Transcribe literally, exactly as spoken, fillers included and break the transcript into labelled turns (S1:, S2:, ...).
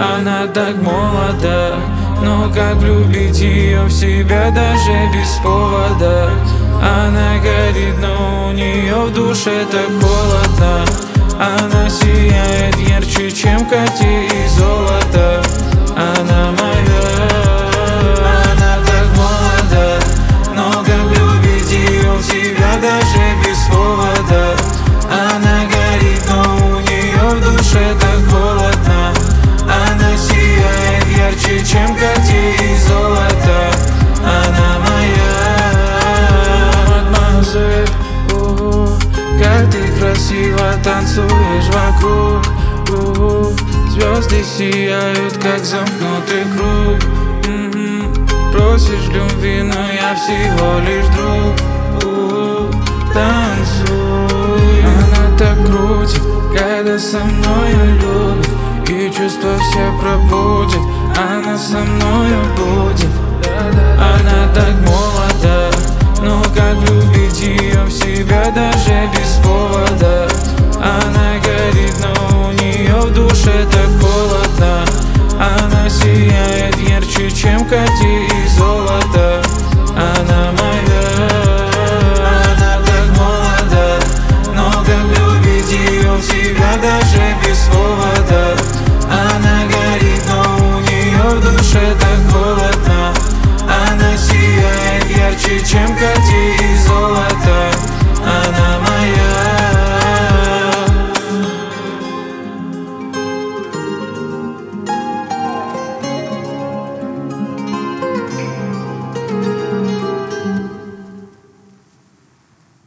S1: Она так молода, но как влюбить ее в себя даже без повода? Она горит, но у нее в душе так холодно. Она сияет ярче, чем Катя и золото. Она моя. Она так молода, но как влюбить ее в себя даже без повода? Она горит, но у нее в душе так холодно. Она сияет ярче, чем Катя и золото. Она моя. Мадемуазель, о, как ты красиво танцуешь вокруг. О, звезды сияют, как замкнутый круг. М-м, просишь любви, но я всего лишь друг. О, танцуй. Она так крутит, когда со мною любит, и чувства все пробудет. Она со мною будет. Она так молода.